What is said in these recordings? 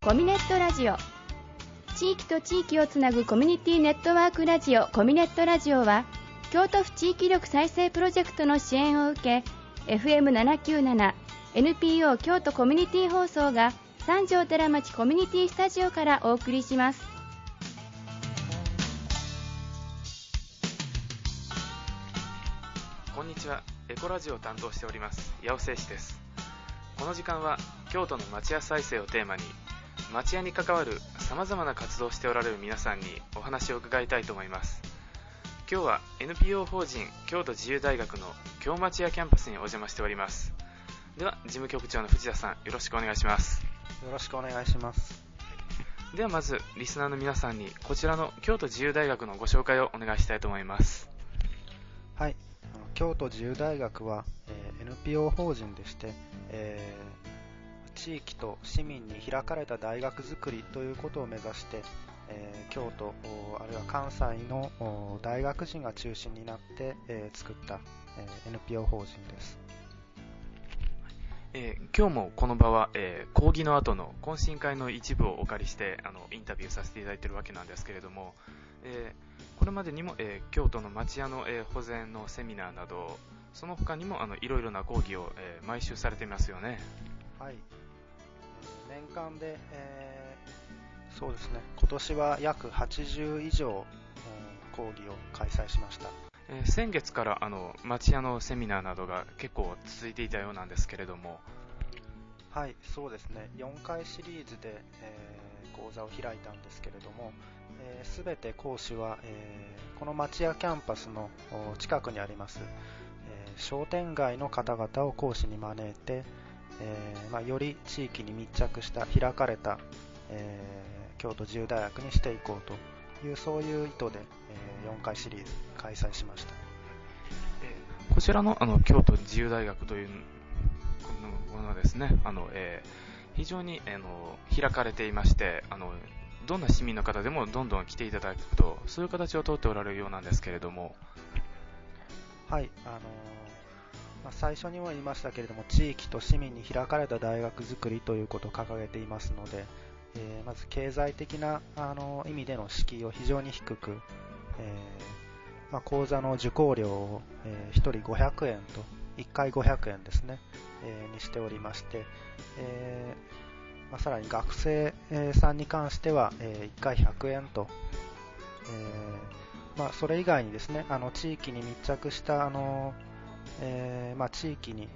コミネットラジオ、地域と地域をつなぐコミュニティネットワークラジオコミネットラジオは、京都府地域力再生プロジェクトの支援を受け FM797 NPO 京都コミュニティ放送が三条寺町コミュニティスタジオからお送りします。 こんにちは。エコラジオを担当しております八尾誠志です。この時間は京都の町屋再生をテーマに、町屋に関わるさまざまな活動をしておられる皆さんにお話を伺いたいと思います。今日は NPO 法人京都自由大学の京町屋キャンパスにお邪魔しております。では事務局長の藤田さん、よろしくお願いします。 よろしくお願いします。 ではまずリスナーの皆さんにこちらの京都自由大学のご紹介をお願いしたいと思います。 はい、京都自由大学は、NPO 法人でして、地域と市民に開かれた大学づくりということを目指して、京都あるいは関西の大学人が中心になって、作った、NPO 法人です。 今日もこの場は、講義の後の懇親会の一部をお借りしてインタビューさせていただいているわけなんですけれども、これまでにも、京都の町屋の、保全のセミナーなど、その他にもいろいろな講義を、毎週されていますよね。はい、 年間で、そうですね、今年は約80以上、講義を開催しました。 先月から町屋のセミナーなどが結構続いていたようなんですけれども。 はい、そうですね、4回シリーズで、講座を開いたんですけれども、すべて講師は、この町屋キャンパスの近くにあります、商店街の方々を講師に招いて、より地域に密着した開かれた、京都自由大学にしていこうという、そういう意図で、4回シリーズ開催しました。 こちらの、京都自由大学というものはですね、非常に開かれていまして、どんな市民の方でもどんどん来ていただくと、そういう形をとっておられるようなんですけれども。 はい、最初にも言いましたけれども、地域と市民に開かれた大学づくりということを掲げていますので、まず経済的な意味での敷居を非常に低く、講座の受講料を、1人500円と、1回500円ですね、にしておりまして、さらに学生さんに関しては、1回100円と、それ以外にですね、地域に密着した地域に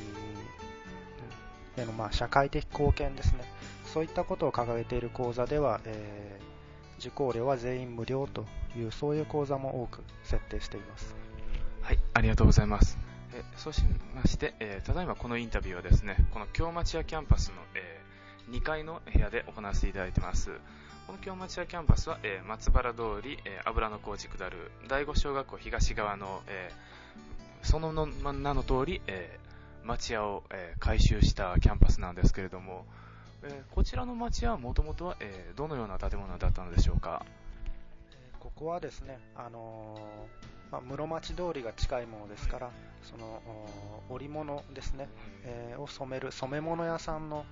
への社会的貢献ですね、そういったことを掲げている講座では、受講料は全員無料という、そういう講座も多く設定しています。 はい、ありがとうございます。そうしまして、ただいまこのインタビューはですね、この京町屋キャンパスの、2階の部屋で行わせていただいています。この京町屋キャンパスは、松原通り、油の小路下る第五小学校東側の、その名の通り、町屋を、改修したキャンパスなんですけれども、こちらの町屋はもともとは、どのような建物だったのでしょうか。 ここはですね、室町通りが近いものですから、その織物ですね、を染める染め物屋さんの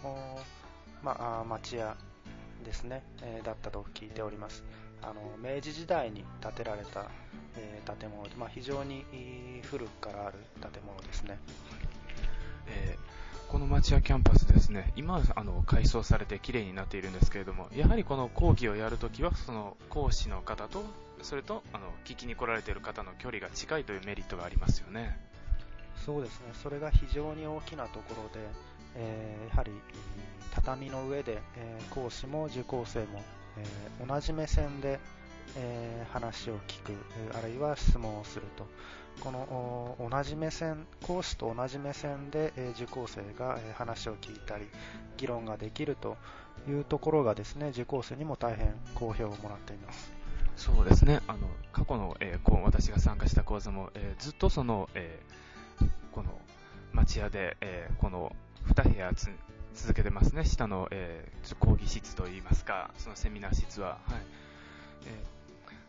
町屋ですね、だったと聞いております。明治時代に建てられた、建物で、非常に古くからある建物ですね。 この町屋キャンパスですね、今は改装されてきれいになっているんですけれども、やはりこの講義をやるときはその講師の方と、それと聞きに来られている方の距離が近いというメリットがありますよね。 そうですね、それが非常に大きなところで、やはり畳の上で、講師も受講生も、同じ目線で、話を聞く、あるいは質問をすると、この同じ目線、講師と同じ目線で、受講生が、話を聞いたり議論ができるというところがですね、受講生にも大変好評をもらっています。 そうですね、過去の、私が参加した講座も、ずっとその、この町屋で、この2部屋続けてますね。下の、講義室といいますか、そのセミナー室は、はい、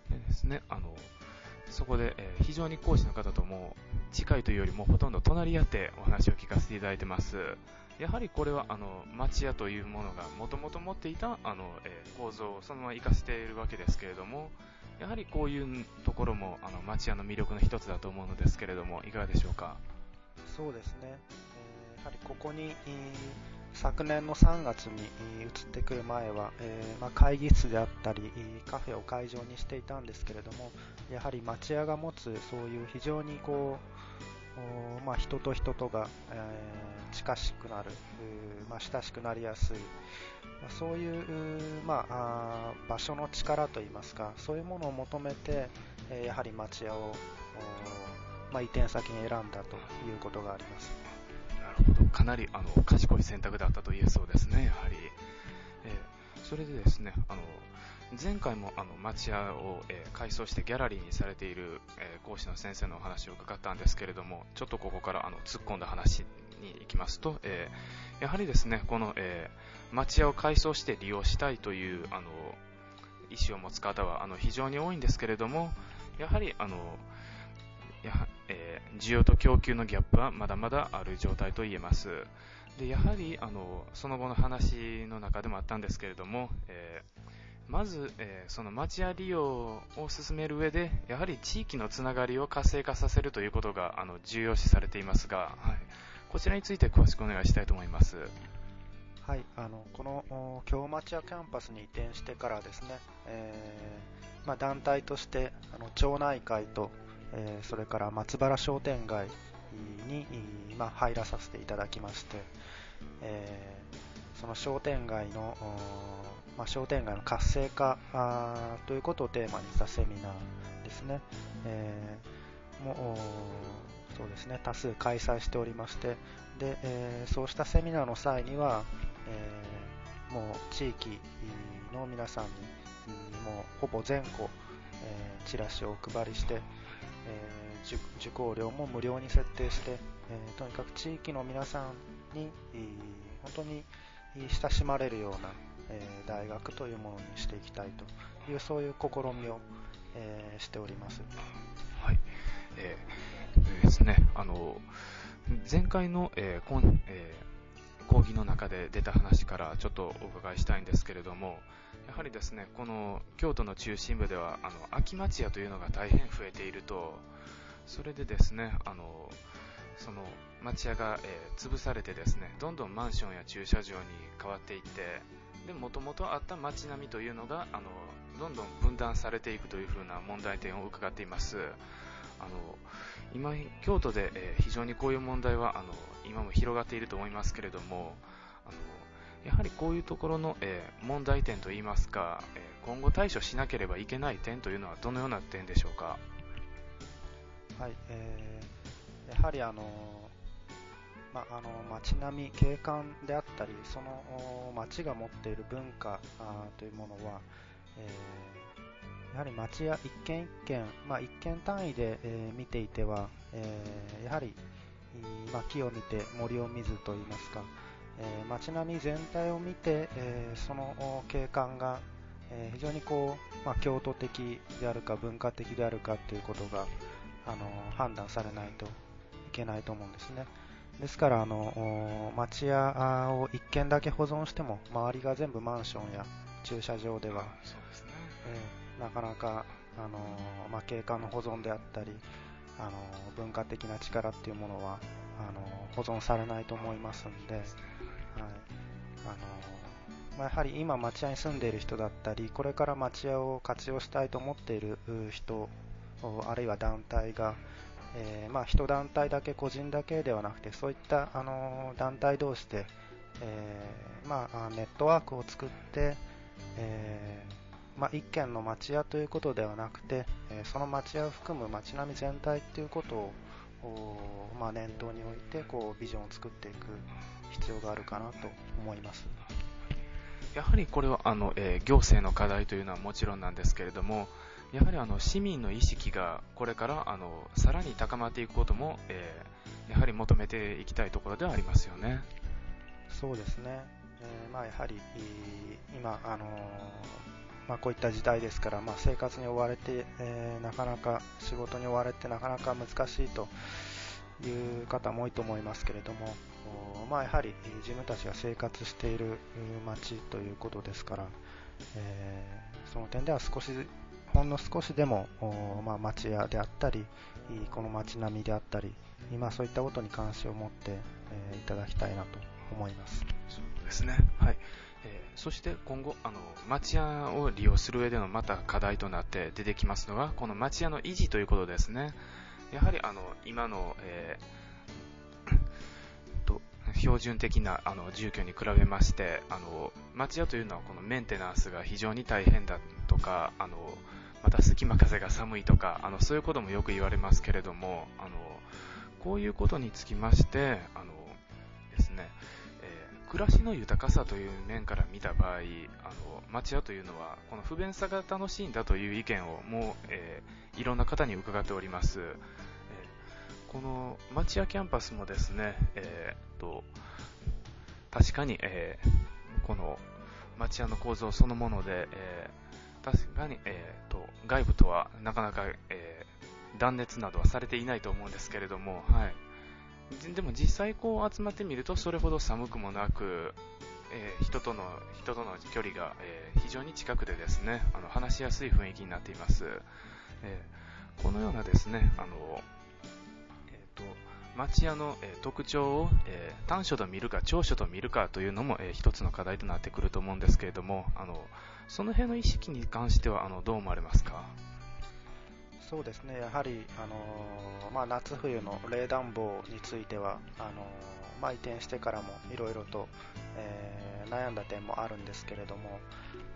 でですね、そこで、非常に講師の方とも近いというよりもほとんど隣り合ってお話を聞かせていただいてます。 やはりこれは町屋というものがもともと持っていた構造をそのまま生かしているわけですけれども、やはりこういうところも町屋の魅力の一つだと思うのですけれども、いかがでしょうか。 そうですね、やはりここに昨年の3月に移ってくる前は、会議室であったりカフェを会場にしていたんですけれども、やはり町屋が持つそういう非常に人と人とが、近しくなる、親しくなりやすい、そういう、場所の力といいますか、そういうものを求めて、やはり町屋を、移転先に選んだということがあります。 なるほど、かなり賢い選択だったと言えそうですね、やはり。それでですね、前回も町屋を、改装してギャラリーにされている、講師の先生のお話を伺ったんですけれども、ちょっとここから突っ込んだ話に行きますと、やはりですね、この、町屋を改装して利用したいという意思を持つ方は非常に多いんですけれども、やはり需要と供給のギャップはまだまだある状態と言えます。でやはりその後の話の中でもあったんですけれども、まず、その町屋利用を進める上でやはり地域のつながりを活性化させるということが重要視されていますが、はい、こちらについて詳しくお願いしたいと思います。 はい、この京町屋キャンパスに移転してからですね、団体として町内会とそれから松原商店街に、入らさせていただきまして、その商店街の活性化ということをテーマにしたセミナーですね、そうですね、多数開催しておりまして、で、そうしたセミナーの際には、もう地域の皆さんに、もうほぼ全個、チラシをお配りして、受講料も無料に設定して、とにかく地域の皆さんに本当に親しまれるような、大学というものにしていきたいという、そういう試みを、しております。 はい、ですね、前回の、講義の中で出た話からちょっとお伺いしたいんですけれども、やはりですね、この京都の中心部では空き町屋というのが大変増えていると。それでですね、その町屋が、潰されてですね、どんどんマンションや駐車場に変わっていって、でもともとあった町並みというのがどんどん分断されていくというふうな問題点を伺っています。今京都で、非常にこういう問題は今も広がっていると思いますけれども、やはりこういうところの、問題点といいますか、今後対処しなければいけない点というのはどのような点でしょうか。 はい、やはり街並み、景観であったり、その街が持っている文化というものは、やはり町屋一軒一軒、一軒単位で、見ていては、やはり、木を見て森を見ずといいますか、街並み全体を見て、その景観が、非常に京都的であるか文化的であるかということが判断されないといけないと思うんですね。ですから町屋を1軒だけ保存しても周りが全部マンションや駐車場では、 そうですね、 なかなか景観の保存であったり文化的な力っていうものは保存されないと思いますので、はい、やはり今町屋に住んでいる人だったり、これから町屋を活用したいと思っている人、あるいは団体が、一団体だけ、個人だけではなくて、そういった団体同士で、ネットワークを作って、一軒の町屋ということではなくて、その町屋を含む町並み全体ということを念頭に置いてビジョンを作っていく必要があるかなと思います。 やはりこれは行政の課題というのはもちろんなんですけれども、やはり市民の意識がこれからさらに高まっていくことも、やはり求めていきたいところではありますよね。 そうですね、やはり今こういった時代ですから、生活に追われて、なかなか仕事に追われてなかなか難しいという方も多いと思いますけれども、 やはり自分たちが生活している町ということですから、その点ではほんの少しでも、町屋であったりこの町並みであったり、そういったことに関心を持っていただきたいなと思います。 そうですね、はい。そして今後町屋を利用する上でのまた課題となって出てきますのがこの町屋の維持ということですね。やはり今の、標準的な住居に比べまして町屋というのはこのメンテナンスが非常に大変だとかまた隙間風が寒いとかそういうこともよく言われますけれどもこういうことにつきましてですね、暮らしの豊かさという面から見た場合町屋というのはこの不便さが楽しいんだという意見をもう、いろんな方に伺っております。この町屋キャンパスもですね、確かに、この町屋の構造そのもので、確かに、外部とはなかなか、断熱などはされていないと思うんですけれども、はい、でも実際こう集まってみるとそれほど寒くもなく、人との距離が、非常に近くでですね話しやすい雰囲気になっています。このようなですね町屋の特徴を短所と見るか長所と見るかというのも一つの課題となってくると思うんですけれどもその辺の意識に関してはどう思われますか？ そうですね、やはり、夏冬の冷暖房については移転してからもいろいろと、悩んだ点もあるんですけれども、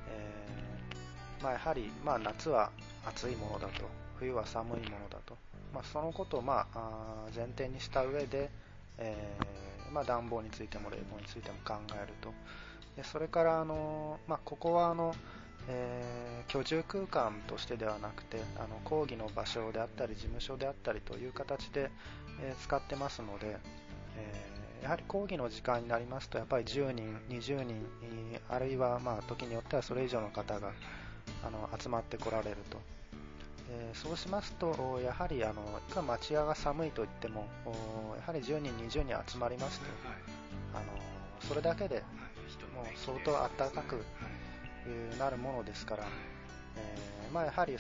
やはり、夏は暑いものだと冬は寒いものだと、そのことを前提にした上で、暖房についても冷房についても考えると。でそれからここは居住空間としてではなくて講義の場所であったり事務所であったりという形で、使ってますので、やはり講義の時間になりますとやっぱり10人20人あるいは時によってはそれ以上の方が集まってこられると。そうしますとやはりいくら町屋が寒いといってもやはり10人20人集まりますと、それだけでもう相当暖かくなるものですから、やはり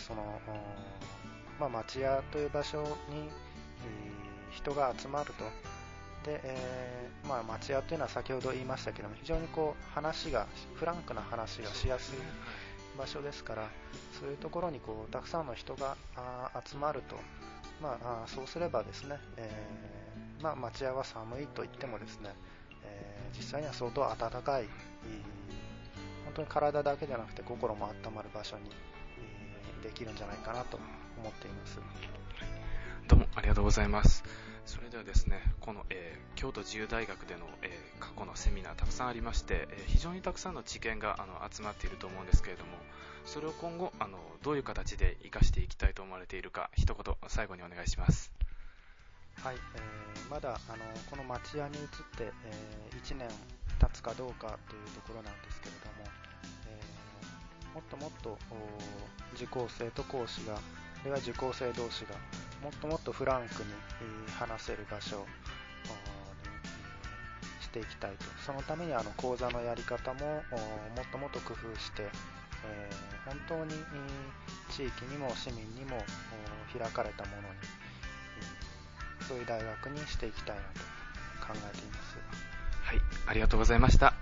町屋という場所に人が集まると。で、町屋というのは先ほど言いましたけども非常にフランクな話がしやすい場所ですから、そういうところにたくさんの人が集まると、そうすればですね、町屋は寒いと言ってもですね、実際には相当暖かい、本当に体だけじゃなくて心も温まる場所にできるんじゃないかなと思っています。 どうもありがとうございます。それではですねこの、京都自由大学での、過去のセミナーたくさんありまして、非常にたくさんの知見が集まっていると思うんですけれども、それを今後どういう形で生かしていきたいと思われているか一言最後にお願いします。 はい、まだこの町屋に移って、1年経つかどうかというところなんですけれども、もっともっと受講生と講師があるいは受講生同士がもっともっとフランクに話せる場所にしていきたいと。そのために講座のやり方ももっともっと工夫して、本当に地域にも市民にも開かれたものにそういう大学にしていきたいなと考えています。 はい、ありがとうございました。